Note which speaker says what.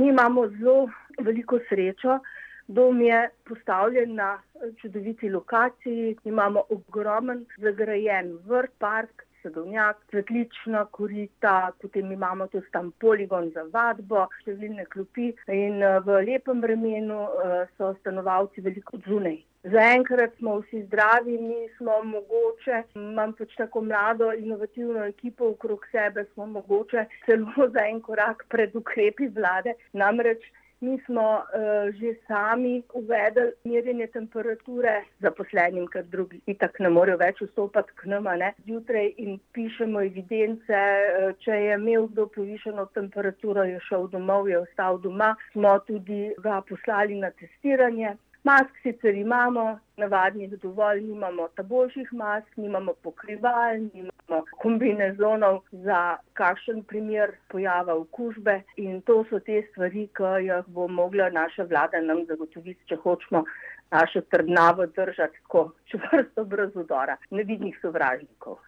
Speaker 1: Mi imamo zelo veliko srečo. Dom je postavljen na čudoviti lokaciji, imamo ogromen zagrajen vrt, park, sadovnjak, cvetlična korita, potem imamo tudi tam poligon za vadbo, številne klopi in v lepem vremenu so stanovalci veliko zunaj. Zaenkrat smo vsi zdravi, mi smo mogoče, imam pač tako mlado, inovativno ekipo okrog sebe, smo mogoče celo za en korak pred ukrepi vlade, namreč mi smo že sami uvedli merjenje temperature zaposlenim, ker drugi itak ne morejo več vstopati k nam, zjutraj in pišemo evidence, če je imel kdo povišano temperaturo, je šel domov, je ostal doma, smo tudi ga poslali na testiranje. Mask sicer imamo, navadnih dovolj, nimamo boljših mask, nimamo pokrival, nimamo kombinezonov za kakšen primer pojava okužbe in to so te stvari, ki jih bo mogla naša vlada nam zagotoviti, če hočemo našo trdnjavo držati tako čvrsto brez vdora nevidnih sovražnikov.